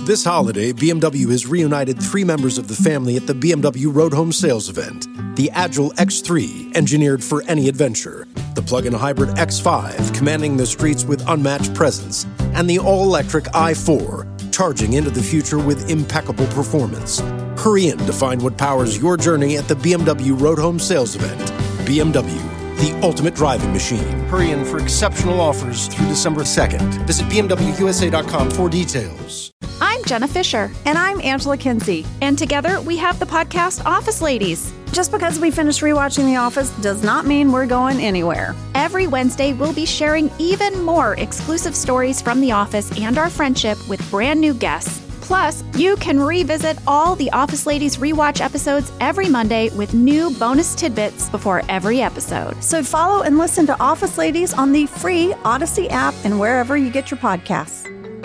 This holiday, BMW has reunited 3 members of the family at the BMW Road Home Sales event. The Agile X3, engineered for any adventure. The plug-in hybrid X5, commanding the streets with unmatched presence. And the all-electric i4, charging into the future with impeccable performance. Hurry in to find what powers your journey at the BMW Road Home Sales event. BMW, the ultimate driving machine. Hurry in for exceptional offers through December 2nd. Visit BMWUSA.com for details. I'm Jenna Fisher. And I'm Angela Kinsey. And together we have the podcast Office Ladies. Just because we finished rewatching The Office does not mean we're going anywhere. Every Wednesday, we'll be sharing even more exclusive stories from The Office and our friendship with brand new guests. Plus, you can revisit all the Office Ladies rewatch episodes every Monday with new bonus tidbits before every episode. So follow and listen to Office Ladies on the free Odyssey app and wherever you get your podcasts.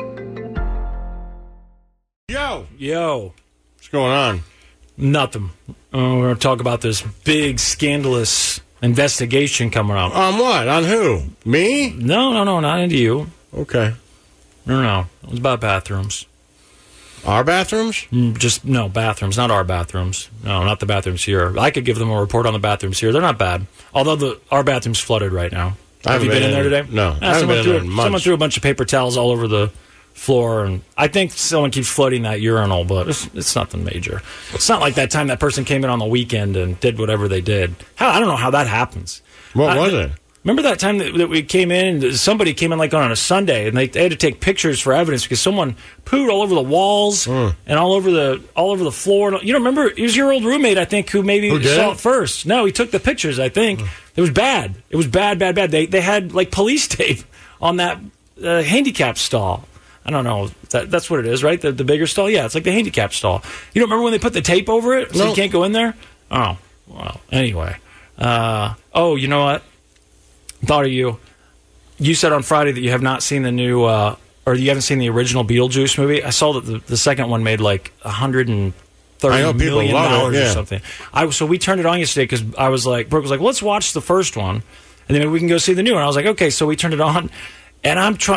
Yo. What's going on? Nothing. We're going to talk about this big, scandalous investigation coming up. On what? On who? Me? No, not into you. Okay. No. It was about bathrooms. Our bathrooms? No, bathrooms, not our bathrooms. No, not the bathrooms here. I could give them a report on the bathrooms here. They're not bad. Although our bathroom's flooded right now. Have you been in there today? No. I haven't been in there in months. Someone threw a bunch of paper towels all over the floor, and I think someone keeps flooding that urinal, but it's nothing major. It's not like that time that person came in on the weekend and did whatever they did. I don't know how that happens. What was it? Remember that time that we came in, and somebody came in like on a Sunday, and they had to take pictures for evidence because someone pooed all over the walls and all over the floor. You don't remember? It was your old roommate, I think, who saw it first. No, he took the pictures, I think. It was bad. It was bad. They had like police tape on that handicap stall. I don't know. That's what it is, right? The bigger stall? Yeah, it's like the handicap stall. You don't remember when they put the tape over it so you can't go in there? Oh, well, anyway. You know what? Thought of you. You said on Friday that you have not seen the new, or you haven't seen the original Beetlejuice movie. I saw that the second one made like $130 million or something. So we turned it on yesterday because I was like, Brooke was like, let's watch the first one, and then maybe we can go see the new one. I was like, okay. So we turned it on, and I'm trying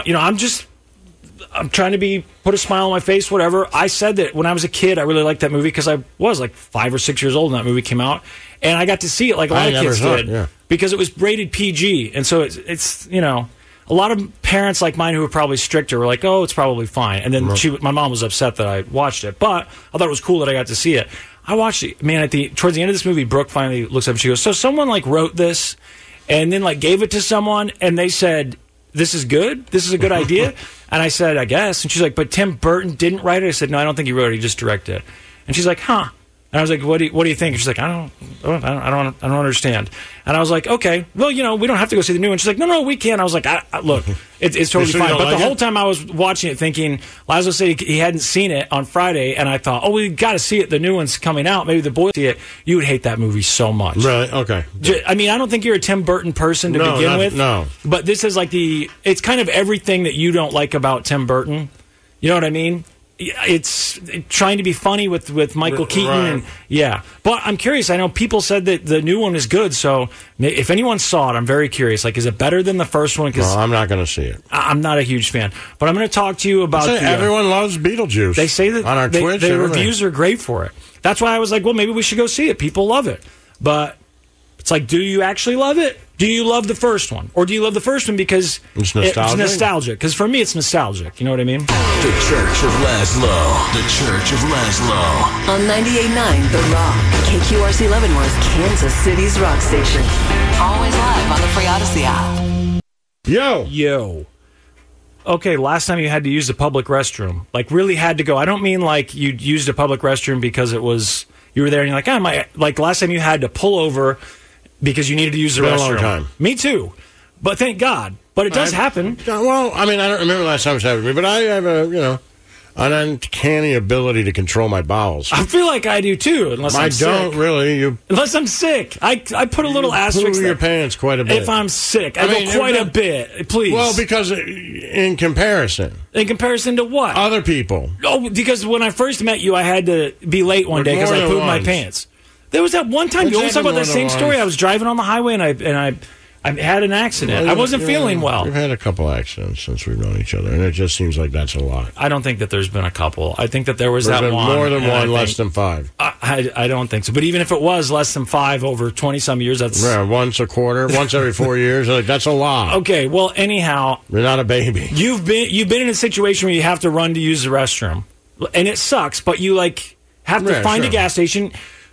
to put a smile on my face, whatever. I said that when I was a kid, I really liked that movie because I was like 5 or 6 years old when that movie came out. And I got to see it like a lot of kids did because it was rated PG. And so it's a lot of parents like mine who were probably stricter were like, oh, it's probably fine. And then my mom was upset that I watched it. But I thought it was cool that I got to see it. I watched it. Man, towards the end of this movie, Brooke finally looks up and she goes, so someone like wrote this and then like gave it to someone and they said, this is good? This is a good idea? And I said, I guess. And she's like, but Tim Burton didn't write it? I said, no, I don't think he wrote it. He just directed it. And she's like, huh. And I was like, what do you think? And she's like, I don't understand. And I was like, okay, well, we don't have to go see the new one. She's like, no, we can. I was like, look, it's totally fine. But the whole time I was watching it thinking, Lazo said he hadn't seen it on Friday. And I thought, we got to see it. The new one's coming out. Maybe the boys see it. You would hate that movie so much. Really? Okay. I mean, I don't think you're a Tim Burton person to begin with. No. But this is like it's kind of everything that you don't like about Tim Burton. You know what I mean? It's trying to be funny with Michael Keaton. Right. But I'm curious. I know people said that the new one is good, so if anyone saw it, I'm very curious. Like, is it better than the first one? No, I'm not going to see it. I'm not a huge fan. But I'm going to talk to you about everyone loves Beetlejuice. They say that on our Twitch. The reviews are great for it. That's why I was like, well, maybe we should go see it. People love it. But it's like, do you actually love it? Do you love the first one? Or do you love the first one because it's nostalgic? Because for me, it's nostalgic. You know what I mean? The Church of Laszlo. The Church of Laszlo. On 98.9 The Rock. KQRC Leavenworth, Kansas City's rock station. Always live on the free Odyssey app. Yo. Okay, last time you had to use the public restroom. Like, really had to go. I don't mean like you used a public restroom because it was... You were there and you're like, like last time you had to pull over... Because you needed to use the restroom. It's been a long time. Me too. But thank God. But it does happen. Well, I mean, I don't remember the last time it's happened to me, but I have an uncanny ability to control my bowels. I feel like I do too, unless I'm sick. I don't really. Unless I'm sick. I put a little asterisk. Poo your pants quite a bit. If I'm sick. I go quite a bit. Please. Well, because in comparison. In comparison to what? Other people. Oh, because when I first met you, I had to be late one day because I pooped my pants. There was that one time, you always talk about that same story. I was driving on the highway, and I I had an accident. I wasn't feeling well. We've had a couple accidents since we've known each other, and it just seems like that's a lot. I don't think that there's been a couple. I think that there's been one. More than one, less than 5. I don't think so. But even if it was less than 5 over 20-some years, that's... Yeah, once a quarter, once every 4 years. Like, that's a lot. Okay, well, anyhow... You're not a baby. You've been in a situation where you have to run to use the restroom. And it sucks, but you, like, have to find a gas station.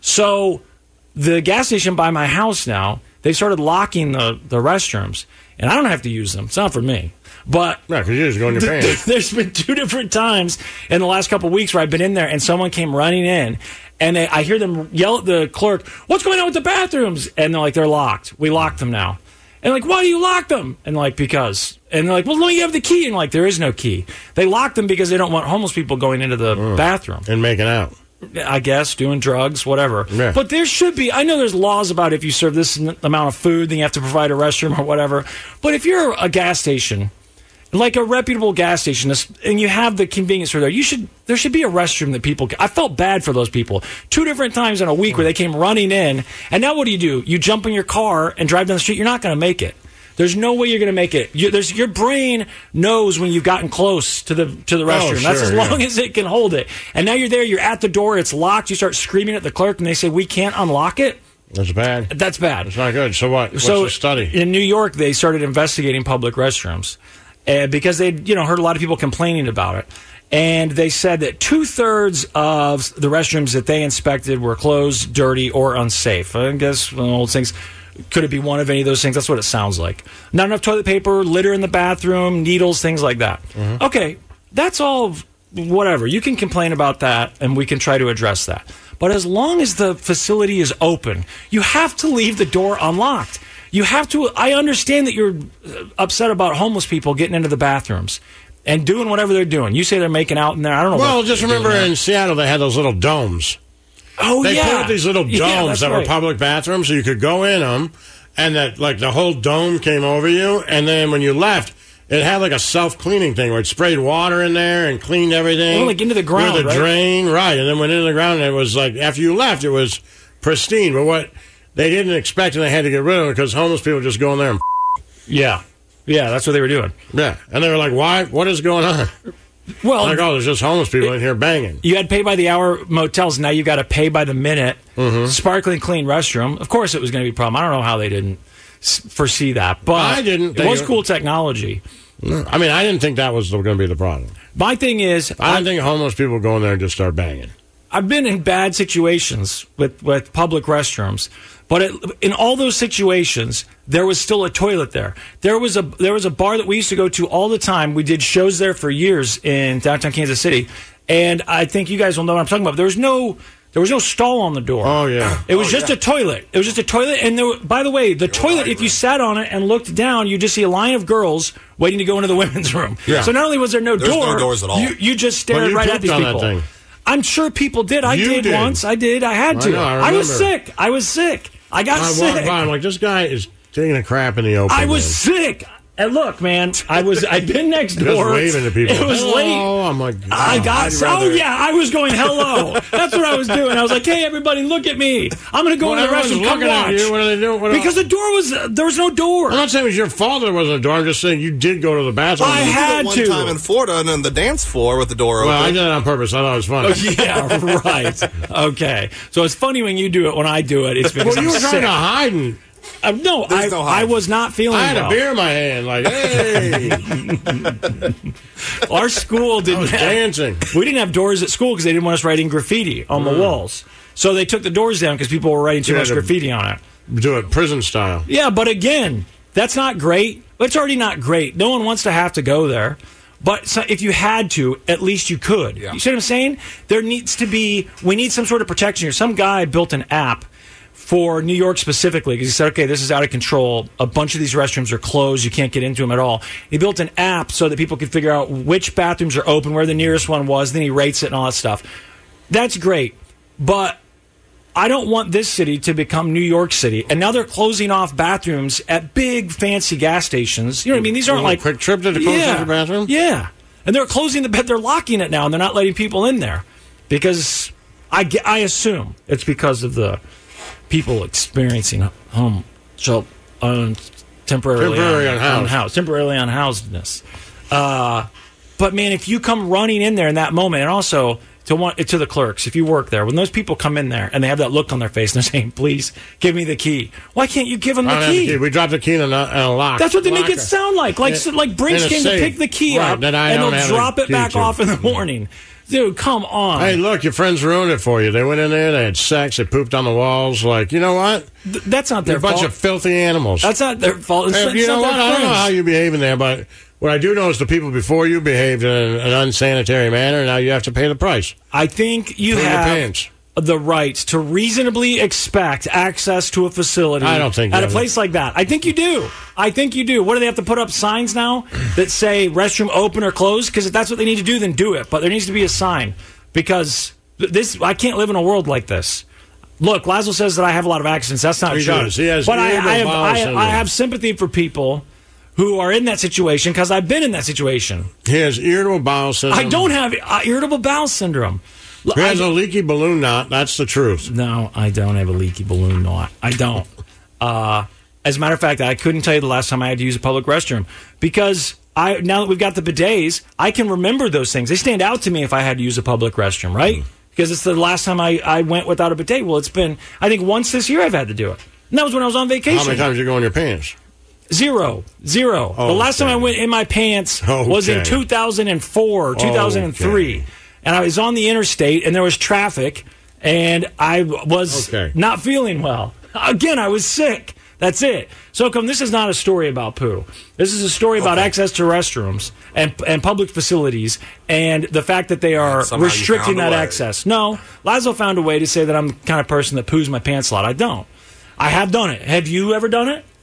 So the gas station by my house now... They started locking the restrooms, and I don't have to use them. It's not for me. But because you just go in your pants. There's been 2 different times in the last couple of weeks where I've been in there, and someone came running in, and I hear them yell at the clerk, "What's going on with the bathrooms?" And they're like, "They're locked. We locked them now." And like, "Why do you lock them?" And like, "Because." And they're like, "Well, no, you have the key." And like, there is no key. They lock them because they don't want homeless people going into the bathroom and making out. I guess, doing drugs, whatever. Yeah. But there should be, I know there's laws about if you serve this amount of food, then you have to provide a restroom or whatever. But if you're a gas station, like a reputable gas station, and you have the convenience store there, there should be a restroom that people I felt bad for those people. 2 different times in a week where they came running in, and now what do? You jump in your car and drive down the street. You're not going to make it. There's no way you're going to make it. Your brain knows when you've gotten close to the restroom. That's as long as it can hold it. And now you're there. You're at the door. It's locked. You start screaming at the clerk, and they say, "We can't unlock it." That's bad. That's bad. It's not good. So what? What's the study? In New York, they started investigating public restrooms because they'd heard a lot of people complaining about it. And they said that 2/3 of the restrooms that they inspected were closed, dirty, or unsafe. I guess one of the old things. Could it be one of any of those things? That's what it sounds like. Not enough toilet paper, litter in the bathroom, needles, things like that. Mm-hmm. Okay, that's all whatever. You can complain about that, and we can try to address that. But as long as the facility is open, you have to leave the door unlocked. You have to. I understand that you're upset about homeless people getting into the bathrooms and doing whatever they're doing. You say they're making out in there. I don't know. Well, just remember in Seattle they had those little domes. Oh, they put up these little domes that were right. public bathrooms, so you could go in them, and that like the whole dome came over you, and then when you left, it had like a self-cleaning thing where it sprayed water in there and cleaned everything. Oh, like into the ground, the drain, right? And then went into the ground, and it was like after you left, it was pristine. But what they didn't expect, and they had to get rid of it because homeless people just go in there and yeah, that's what they were doing. Yeah, and they were like, "Why? What is going on?" Well, like, there's just homeless people in here banging. You had pay-by-the-hour motels. Now you've got to pay-by-the-minute, sparkling clean restroom. Of course it was going to be a problem. I don't know how they didn't foresee that. But I didn't. It was cool technology. No, I mean, I didn't think that was going to be the problem. My thing is... I don't think homeless people go in there and just start banging. I've been in bad situations with public restrooms. But in all those situations, there was still a toilet there. There was a bar that we used to go to all the time. We did shows there for years in downtown Kansas City, and I think you guys will know what I'm talking about. There was no stall on the door. Oh yeah, it was just a toilet. It was just a toilet, and by the way, the toilet. If you sat on it and looked down, you just see a line of girls waiting to go into the women's room. Yeah. So not only was there no doors at all, you just stared right at these people. That thing. I'm sure people did. I did once. I did. I had to. I was sick. I got sick. I walked by, I'm like, this guy is taking a crap in the open. I was sick. And look, man, I'd been next door. Just waving to people. It was late. Oh, I'm like, I was going hello. That's what I was doing. I was like, hey, everybody, look at me. I'm going to go in the restroom. Come watch. What are they doing? Because there was no door. I'm not saying it was your fault there wasn't a door. I'm just saying you did go to the bathroom. I had to. One time in Florida and on the dance floor with the door open. Well, I did it on purpose. I thought it was funny. Yeah, right. Okay. So it's funny when you do it. When I do it, it's because you were trying to hide and... No, I was not feeling well. I had a beer in my hand, like, hey. Our school didn't have... dancing. We didn't have doors at school because they didn't want us writing graffiti on the walls. So they took the doors down because people were writing too much graffiti on it. Do it prison style. Yeah, but again, that's not great. It's already not great. No one wants to have to go there. But if you had to, at least you could. Yeah. You see what I'm saying? We need some sort of protection here. Some guy built an app for New York specifically, because he said, okay, this is out of control. A bunch of these restrooms are closed. You can't get into them at all. He built an app so that people could figure out which bathrooms are open, where the nearest one was, then he rates it and all that stuff. That's great. But I don't want this city to become New York City. And now they're closing off bathrooms at big, fancy gas stations. You know what I mean? These aren't like... Quick Trip to close the bathroom? Yeah. And they're closing the bed. They're locking it now, and they're not letting people in there. Because I assume it's because of the... people experiencing home. So temporarily unhoused. Temporarily unhousedness. But man, if you come running in there in that moment, and also to the clerks, if you work there, when those people come in there and they have that look on their face and they're saying, "Please give me the key," why can't you give them the key? We dropped the key in a lock. That's what they make it sound like. Like Brinks came to pick the key up and they'll drop it back off in the morning. Dude, come on. Hey, look, your friends ruined it for you. They went in there, they had sex, they pooped on the walls. Like, you know what? That's not their fault. A bunch of filthy animals. That's not their fault. You know what? I don't know how you behave in there, but what I do know is the people before you behaved in an unsanitary manner, now you have to pay the price. I think you have the right to reasonably expect access to a facility at a place like that. I think you do. What do they have to put up signs now that say restroom open or closed? Because if that's what they need to do, then do it. But there needs to be a sign because I can't live in a world like this. Look, Laszlo says that I have a lot of accidents. That's not true. He does. He has but I have sympathy for people who are in that situation because I've been in that situation. He has irritable bowel syndrome. I don't have irritable bowel syndrome. He has a leaky balloon knot. That's the truth. No, I don't have a leaky balloon knot. I don't. As a matter of fact, I couldn't tell you the last time I had to use a public restroom because now that we've got the bidets, I can remember those things. They stand out to me if I had to use a public restroom, right? Because it's the last time I went without a bidet. Well, it's been, I think, once this year I've had to do it. And that was when I was on vacation. How many times did you go in your pants? Zero. Oh, the last time I went in my pants was in 2004, 2003. Okay. And I was on the interstate, and there was traffic, and I was not feeling well. Again, I was sick. That's it. So this is not a story about poo. This is a story about access to restrooms and public facilities and the fact that they are restricting that access. No, Laszlo found a way to say that I'm the kind of person that poos my pants a lot. I don't. I have done it. Have you ever done it?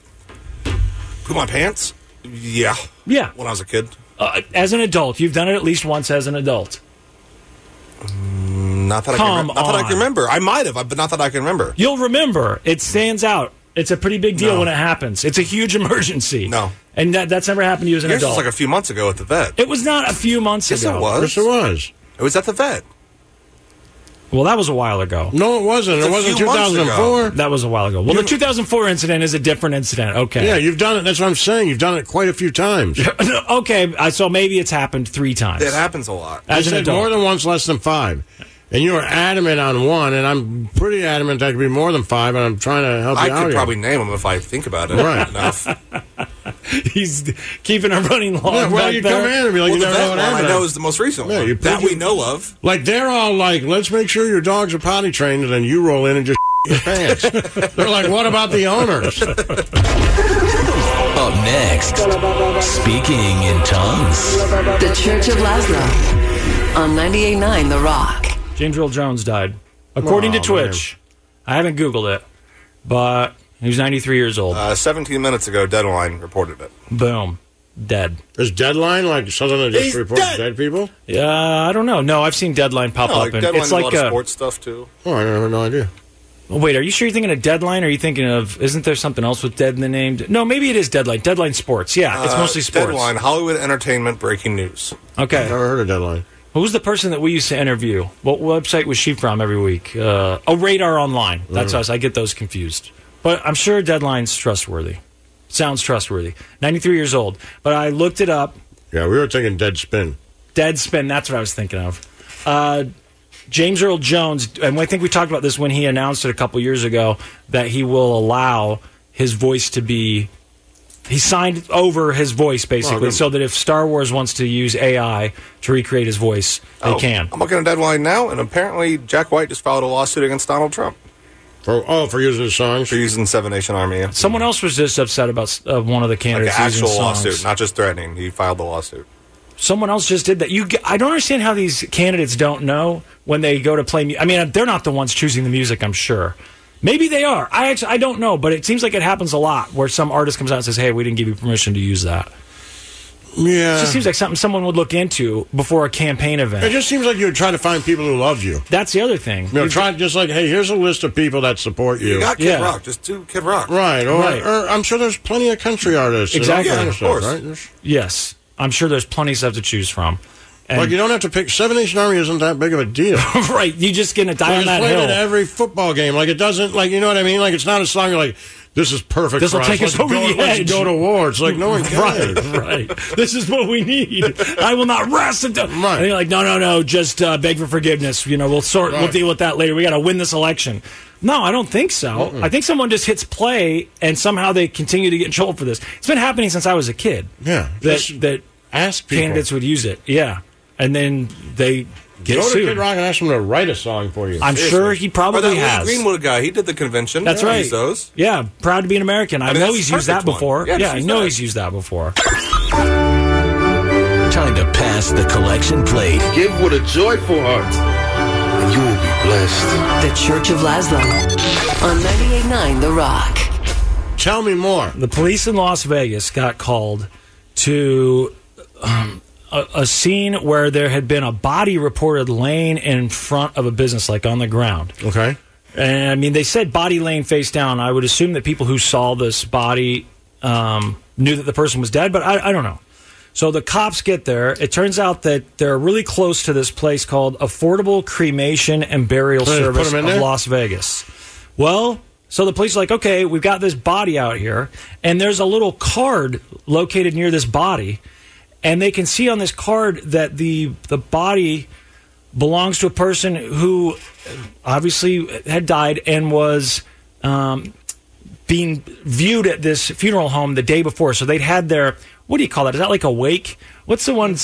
Poo my pants? Yeah. Yeah. When I was a kid. As an adult. You've done it at least once as an adult. Not that I can remember. I might have, but not that I can remember. You'll remember. It stands out. It's a pretty big deal when it happens. It's a huge emergency. No. And that's never happened to you as an adult. Yours was like a few months ago at the vet. It was not a few months ago. Yes, it was. Yes, it was. It was at the vet. Well, that was a while ago. No, it wasn't. It wasn't 2004. That was a while ago. Well, the 2004 incident is a different incident. Okay. Yeah, you've done it. That's what I'm saying. You've done it quite a few times. Okay, so maybe it's happened 3 times. It happens a lot. As an adult. More than once, less than 5. And you are adamant on 1, and I'm pretty adamant that could be more than 5, and I'm trying to help you out. I could probably name them if I think about it enough. He's keeping a running log. Yeah, well, you come in and be like, you never know what happened. I know is the most recent one that we know of. Like, they're all like, let's make sure your dogs are potty trained, and then you roll in and just your pants. They're like, what about the owners? Up next, speaking in tongues. The Church of Laszlo on 98.9 The Rock. James Earl Jones died. According to Twitch. Man. I haven't Googled it, but he was 93 years old. 17 minutes ago, Deadline reported it. Boom. Dead. Is Deadline like something that just reports dead people? Yeah, I don't know. No, I've seen Deadline pop up. And it's like a lot of sports stuff, too. Oh, I have no idea. Wait, are you sure you're thinking of Deadline, or are you thinking of, isn't there something else with dead in the name? No, maybe it is Deadline. Deadline Sports. Yeah, it's mostly sports. Deadline, Hollywood Entertainment Breaking News. Okay. Never heard of Deadline. Who's the person that we used to interview? What website was she from every week? Radar Online. That's us. I get those confused. But I'm sure Deadline's trustworthy. Sounds trustworthy. 93 years old. But I looked it up. Yeah, we were thinking Deadspin. Deadspin, that's what I was thinking of. James Earl Jones, and I think we talked about this when he announced it a couple years ago, that he will allow his voice to be... He signed over his voice, basically, so that if Star Wars wants to use AI to recreate his voice, they can. I'm looking at Deadline now, and apparently Jack White just filed a lawsuit against Donald Trump. For using his songs? For using Seven Nation Army. Yeah. Someone else was just upset about one of the candidates using songs. Like an actual lawsuit, not just threatening. He filed the lawsuit. Someone else just did that. I don't understand how these candidates don't know when they go to play music. I mean, they're not the ones choosing the music, I'm sure. Maybe they are. I don't know, but it seems like it happens a lot where some artist comes out and says, hey, we didn't give you permission to use that. Yeah. It just seems like something someone would look into before a campaign event. It just seems like you would try to find people who love you. That's the other thing. You know, try just like, hey, here's a list of people that support you. You got Kid Rock. Just do Kid Rock. Right. Or I'm sure there's plenty of country artists. Exactly. Yeah, of course. Right? Yes. I'm sure there's plenty of stuff to choose from. Like, you don't have to pick... Seven Nation Army isn't that big of a deal. Right. You just going to die on that hill. It's played at every football game. Like, it doesn't... Like, you know what I mean? Like, it's not a song you're like, this is perfect. This will take us over the edge. Let's go to war. It's like, no one cares. Right. This is what we need. I will not rest until. Right. And you're like, no. Just beg for forgiveness. We'll deal with that later. We got to win this election. No, I don't think so. Mm-mm. I think someone just hits play and somehow they continue to get in trouble for this. It's been happening since I was a kid. Yeah. That ask people. Candidates would use it. Yeah. And then they get sued. Go to Kid Rock and ask him to write a song for you. I'm sure he probably has. Lee Greenwood guy, he did the convention. That's right. Those. Yeah, proud to be an American. I know he's used that before. Yeah, I know he's used that before. Time to pass the collection plate. Give with a joyful heart, and you will be blessed. The Church of Laszlo on 98.9 The Rock. Tell me more. The police in Las Vegas got called to a scene where there had been a body reported laying in front of a business, like on the ground. Okay. And I mean, they said body laying face down. I would assume that people who saw this body knew that the person was dead, but I don't know. So the cops get there. It turns out that they're really close to this place called Affordable Cremation and Burial Service of Las Vegas. Well, so the police are like, okay, we've got this body out here, and there's a little card located near this body, and they can see on this card that the body belongs to a person who obviously had died and was being viewed at this funeral home the day before. So they'd had their, what do you call that? Is that like a wake? What's the ones,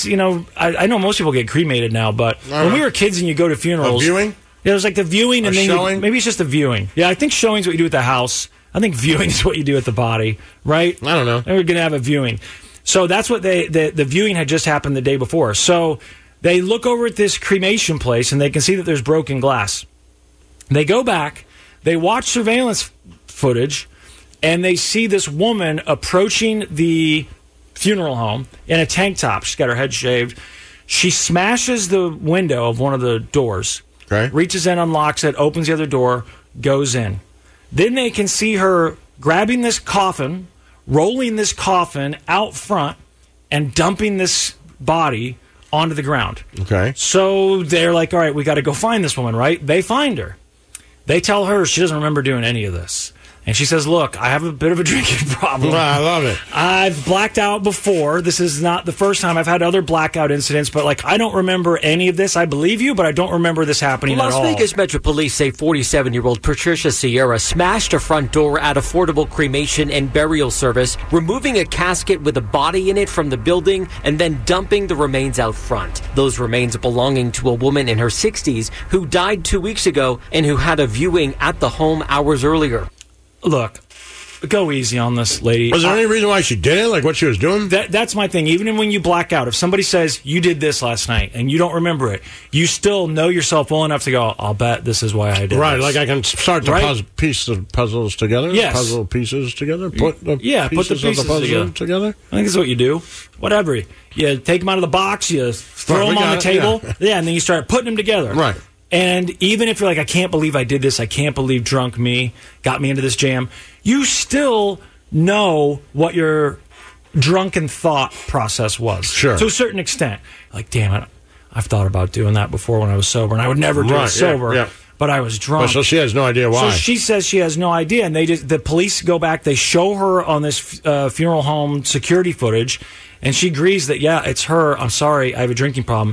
I know most people get cremated now, but when we were kids and you go to funerals. A viewing? Yeah, it was like the viewing and then maybe it's just the viewing. Yeah, I think showing's what you do at the house. I think viewing is what you do at the body, right? I don't know. They were going to have a viewing. So that's what the viewing had just happened the day before. So they look over at this cremation place and they can see that there's broken glass. They go back, they watch surveillance footage, and they see this woman approaching the funeral home in a tank top. She's got her head shaved. She smashes the window of one of the doors, reaches in, unlocks it, opens the other door, goes in. Then they can see her grabbing this coffin, rolling this coffin out front, and dumping this body onto the ground. Okay. So they're like, all right, we got to go find this woman, right? They find her. They tell her she doesn't remember doing any of this. And she says, look, I have a bit of a drinking problem. I love it. I've blacked out before. This is not the first time. I've had other blackout incidents, but I don't remember any of this. I believe you, but I don't remember this happening at all. Las Vegas Metro Police say 47-year-old Patricia Sierra smashed a front door at Affordable Cremation and Burial Service, removing a casket with a body in it from the building and then dumping the remains out front. Those remains belonging to a woman in her 60s who died 2 weeks ago and who had a viewing at the home hours earlier. Look, go easy on this lady. Was there any reason why she did it? Like what she was doing? That's my thing. Even when you black out, if somebody says you did this last night and you don't remember it, you still know yourself well enough to go, I'll bet this is why I did Right, this. like I can start to piece the puzzles together? Yes. Puzzle pieces together? Put the pieces of the puzzle together? I think that's what you do. Whatever. You take them out of the box, you throw them on the table, and then you start putting them together. Right. And even if you're like, I can't believe I did this, I can't believe drunk me got me into this jam, you still know what your drunken thought process was. Sure. To a certain extent. Like, damn it, I've thought about doing that before when I was sober, and I would never do it sober. Yeah. But I was drunk. So she has no idea why. So she says she has no idea, and the police go back, they show her on this funeral home security footage, and she agrees that, yeah, it's her. I'm sorry, I have a drinking problem.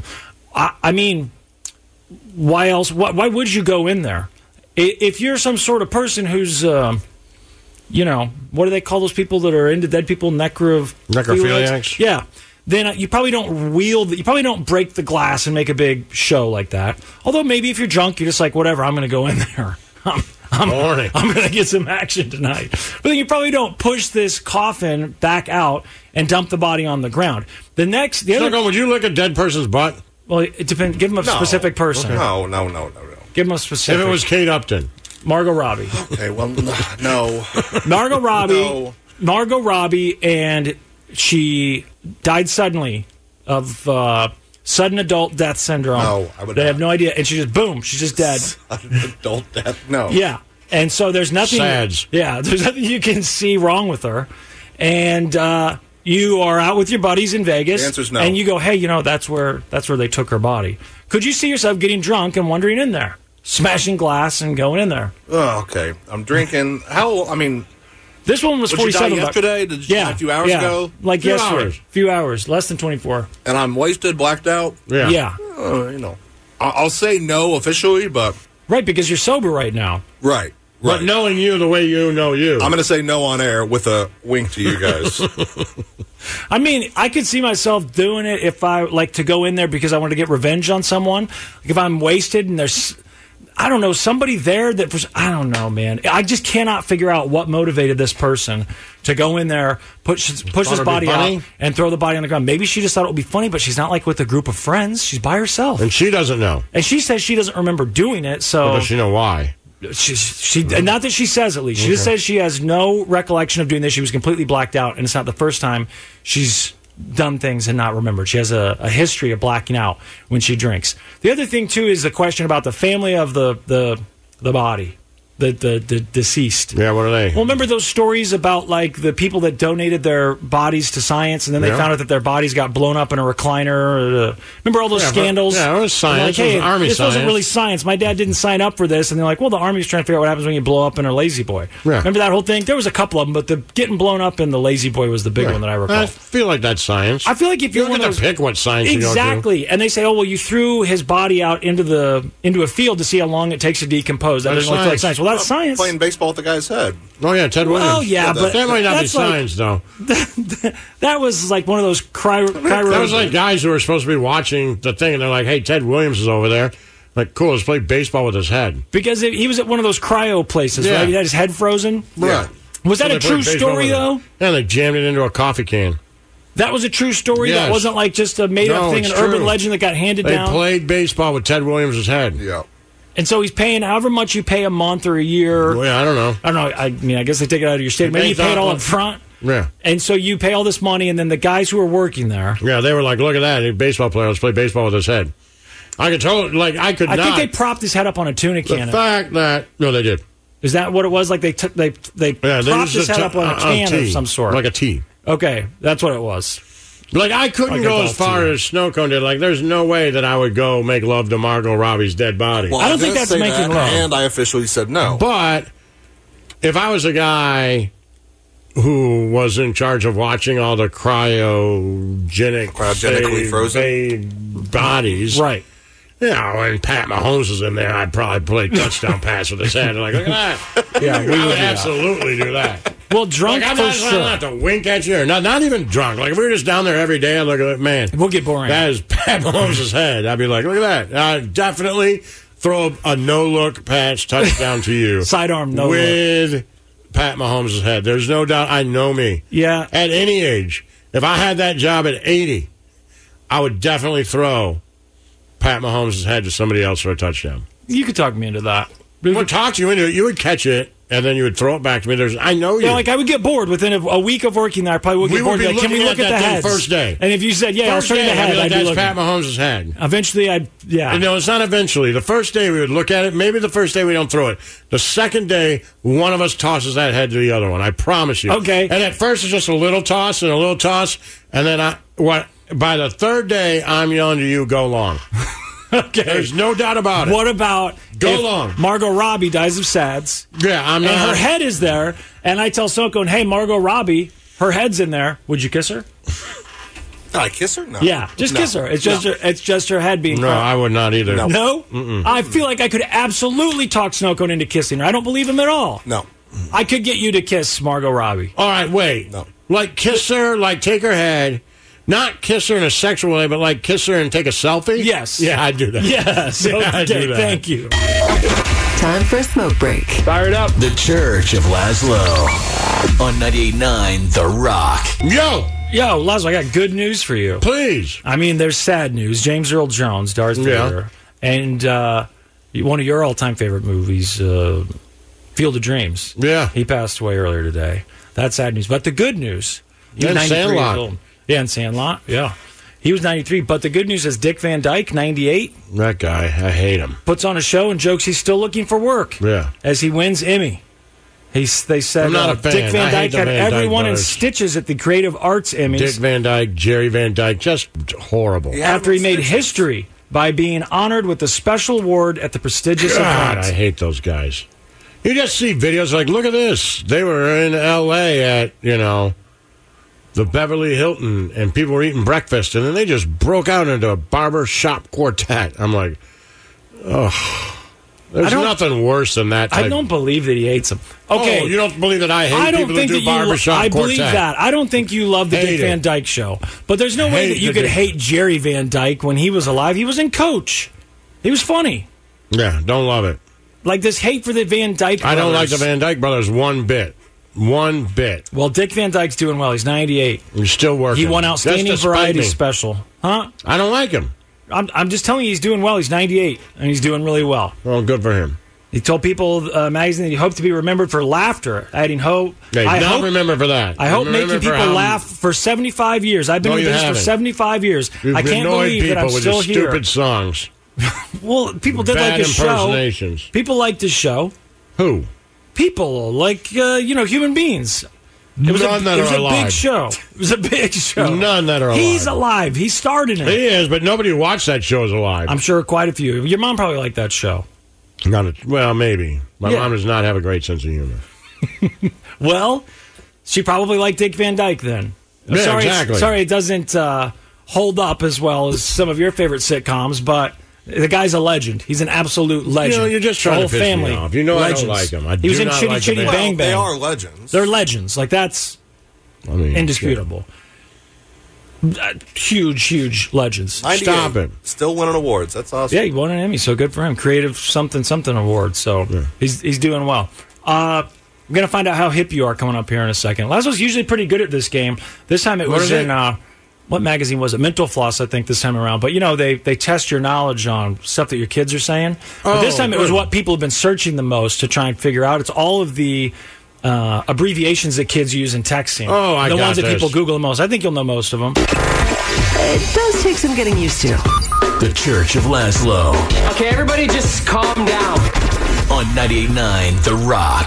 I mean, why else? Why would you go in there? If you're some sort of person who's, what do they call those people that are into dead people? Necrophiliacs? Yeah. Then you probably don't you probably don't break the glass and make a big show like that. Although maybe if you're drunk, you're just like, whatever, I'm going to go in there. I'm going to get some action tonight. But then you probably don't push this coffin back out and dump the body on the ground. Would you lick a dead person's butt? Well, it depends. Give them a specific person. Okay. No. Give them a specific. If it was Kate Upton. Margot Robbie. Okay, well, no. Margot Robbie. No. Margot Robbie, and she died suddenly of sudden adult death syndrome. No, I would They not. have no idea. And she's just dead. Sudden adult death? No. Yeah. And so there's nothing. Sads. Yeah, there's nothing you can see wrong with her. And you are out with your buddies in Vegas. The answer's no. And you go, hey, that's where they took her body. Could you see yourself getting drunk and wandering in there, smashing glass and going in there? Oh, okay. I'm drinking. This one was 47 bucks. Yesterday? Did you die a few hours ago? Like yesterday. Few hours. Less than 24. And I'm wasted, blacked out? Yeah. I'll say no officially, but... Right, because you're sober right now. Right. But knowing you the way you know you. I'm going to say no on air with a wink to you guys. I mean, I could see myself doing it if I like to go in there because I want to get revenge on someone. Like if I'm wasted and there's, I don't know, somebody there that was, I don't know, man. I just cannot figure out what motivated this person to go in there, push his body out, and throw the body on the ground. Maybe she just thought it would be funny, but she's not like with a group of friends. She's by herself. And she doesn't know. And she says she doesn't remember doing it, so... But does she know why? Not that she says, at least. She just says she has no recollection of doing this. She was completely blacked out, and it's not the first time she's done things and not remembered. She has a history of blacking out when she drinks. The other thing, too, is the question about the family of the body. The deceased. Yeah, what are they? Well, remember those stories about like the people that donated their bodies to science, and then they found out that their bodies got blown up in a recliner. Remember all those scandals? It was science. Like, hey, it was Army this science. wasn't really science. My dad didn't sign up for this, and they're like, well, the Army's trying to figure out what happens when you blow up in a Lazy Boy. Yeah. Remember that whole thing? There was a couple of them, but the getting blown up in the Lazy Boy was the big one that I recall. I feel like that's science. I feel like if you're going to pick what science you go to. Exactly, and they say, oh well, you threw his body out into a field to see how long it takes to decompose. That doesn't look like science. Well, that's science. Playing baseball with the guy's head. Oh yeah, Ted Williams. Oh yeah, but that might not be science though. That was like one of those That was like guys who were supposed to be watching the thing, and they're like, "Hey, Ted Williams is over there." Like, cool, let's play baseball with his head. Because he was at one of those cryo places, right? He had his head frozen. Yeah. Was that a true story though? Yeah, they jammed it into a coffee can. That was a true story. Yes. That wasn't like just a made-up thing, an urban legend that got handed down. They played baseball with Ted Williams' head. Yeah. And so he's paying however much you pay a month or a year. Well, yeah, I don't know. I mean, I guess they take it out of your state. Maybe you pay it all up front. Yeah. And so you pay all this money, and then the guys who are working there. Yeah, they were like, look at that. A baseball player. Let's play baseball with his head. I could totally, I think they propped his head up on a tuna can. The fact that, no, they did. Is that what it was? Like they propped his head up on a can of some sort. Like a T. Okay, that's what it was. Like, I couldn't go as far as Snow Cone did. Like, there's no way that I would go make love to Margot Robbie's dead body. Well, I don't think that's making love. And I officially said no. But if I was a guy who was in charge of watching all the cryogenically frozen bodies, right? Yeah, when Pat Mahomes was in there, I'd probably play touchdown pass with his head. Like, look at that. Yeah, I would absolutely do that. Well, drunk like, for sure. I don't have to wink at you. Or not even drunk. Like, if we were just down there every day, I'd look at it, man. We'll get boring. That is Pat Mahomes' head. I'd be like, look at that. I'd definitely throw a no-look patch touchdown to you. Sidearm no-look. With Pat Mahomes' head. There's no doubt. I know me. Yeah. At any age, if I had that job at 80, I would definitely throw Pat Mahomes' head to somebody else for a touchdown. You could talk me into that. I would talk you into it. You would catch it, and then you would throw it back to me. I know you. Yeah, like I would get bored within a week of working there. I probably would get bored. Like, can we look at the heads? First day. And if you said, yeah, I'll show you the head, I'd be like, that's Pat Mahomes' head. Eventually, No, it's not eventually. The first day we would look at it. Maybe the first day we don't throw it. The second day, one of us tosses that head to the other one. I promise you. Okay. And at first, it's just a little toss and a little toss, and then by the third day, I'm yelling to you, go long. Okay. There's no doubt about it. What about go long? Margot Robbie dies of SADS. Yeah, I'm not. And her head is there, and I tell Soko, hey, Margot Robbie, her head's in there. Would you kiss her? I kiss her? No. Yeah, just kiss her. It's just her head being. No, I would not either. No? I feel like I could absolutely talk Snowcone into kissing her. I don't believe him at all. No. I could get you to kiss Margot Robbie. All right, wait. No. Like kiss her, like take her head. Not kiss her in a sexual way, but like kiss her and take a selfie? Yes. Yeah, I'd do that. Yes. Yeah, I'd do that. Thank you. Time for a smoke break. Fire it up. The Church of Laszlo on 98.9 The Rock. Yo, Laszlo, I got good news for you. Please. I mean, there's sad news. James Earl Jones, Darth Vader, and one of your all-time favorite movies, Field of Dreams. Yeah. He passed away earlier today. That's sad news. But the good news... He was 93 years old. Yeah, in Sandlot. Yeah. He was 93. But the good news is Dick Van Dyke, 98. That guy, I hate him. Puts on a show and jokes he's still looking for work. Yeah. As he wins Emmy. They said I'm not a fan. Dick Van Dyke had Van Dyke everyone in brothers. stitches at the Creative Arts Emmys. Dick Van Dyke, Jerry Van Dyke, just horrible. After he made history by being honored with a special award at the prestigious God, event. I hate those guys. You just see videos like, look at this. They were in L.A. at, the Beverly Hilton, and people were eating breakfast, and then they just broke out into a barber shop quartet. I'm like, oh, there's nothing worse than that type. I don't believe that he hates them. Okay. Oh, you don't believe that I hate people who do barbershop quartet? I believe that. I don't think you love the Dick Van Dyke Show. But there's no way that you could hate Jerry Van Dyke when he was alive. He was in Coach. He was funny. Yeah, don't love it. Like this hate for the Van Dyke brothers. I don't like the Van Dyke brothers one bit. One bit. Well, Dick Van Dyke's doing well. He's 98. He's still working. He won Outstanding Variety Special. Huh? I don't like him. I'm just telling you, he's doing well. He's 98, and he's doing really well. Well, good for him. He told People magazine that he hoped to be remembered for laughter, adding hope. Yeah, I hope remembered for that. I hope making people laugh for 75 years. I've been in this for 75 years. I can't believe that I'm still here. Stupid songs. Well, people did like his show. People liked his show. Who? People like human beings. It was a big show. It was a big show. None that are alive. He's alive. He started it. He is, but nobody who watched that show is alive. I'm sure quite a few. Your mom probably liked that show. Well, maybe. My mom does not have a great sense of humor. Well, she probably liked Dick Van Dyke then. Yeah, exactly. Sorry, it doesn't hold up as well as some of your favorite sitcoms, but the guy's a legend. He's an absolute legend. You're just trying to piss me off. Legends. I don't like him. He was in Chitty Chitty Bang Bang. They are legends. They're legends. Like, that's indisputable. Huge legends. Stop it. Still winning awards. That's awesome. Yeah, he won an Emmy, so good for him. Creative something award. So he's doing well. We're going to find out how hip you are coming up here in a second. Laszlo's usually pretty good at this game. This time it was in... what magazine was it? Mental Floss, I think, this time around. But, they test your knowledge on stuff that your kids are saying. But this time it was what people have been searching the most to try and figure out. It's all of the abbreviations that kids use in texting. The ones that people Google the most. I think you'll know most of them. It does take some getting used to. The Church of Laszlo. Okay, everybody just calm down. On 98.9 The Rock.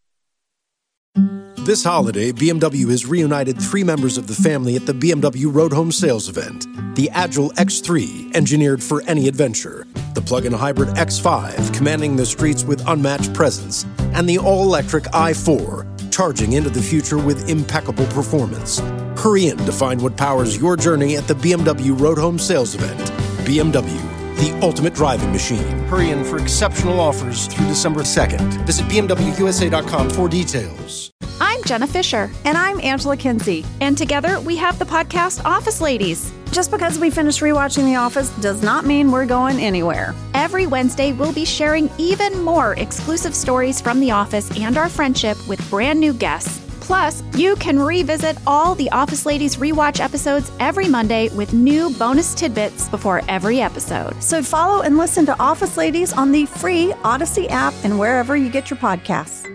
This holiday, BMW has reunited 3 members of the family at the BMW Road Home Sales Event. The Agile X3, engineered for any adventure. The plug-in hybrid X5, commanding the streets with unmatched presence. And the all-electric i4, charging into the future with impeccable performance. Hurry in to find what powers your journey at the BMW Road Home Sales Event. BMW, the ultimate driving machine. Hurry in for exceptional offers through December 2nd. Visit BMWUSA.com for details. I'm Jenna Fisher. And I'm Angela Kinsey. And together we have the podcast Office Ladies. Just because we finished rewatching The Office does not mean we're going anywhere. Every Wednesday, we'll be sharing even more exclusive stories from The Office and our friendship with brand new guests. Plus, you can revisit all the Office Ladies rewatch episodes every Monday with new bonus tidbits before every episode. So follow and listen to Office Ladies on the free Odyssey app and wherever you get your podcasts.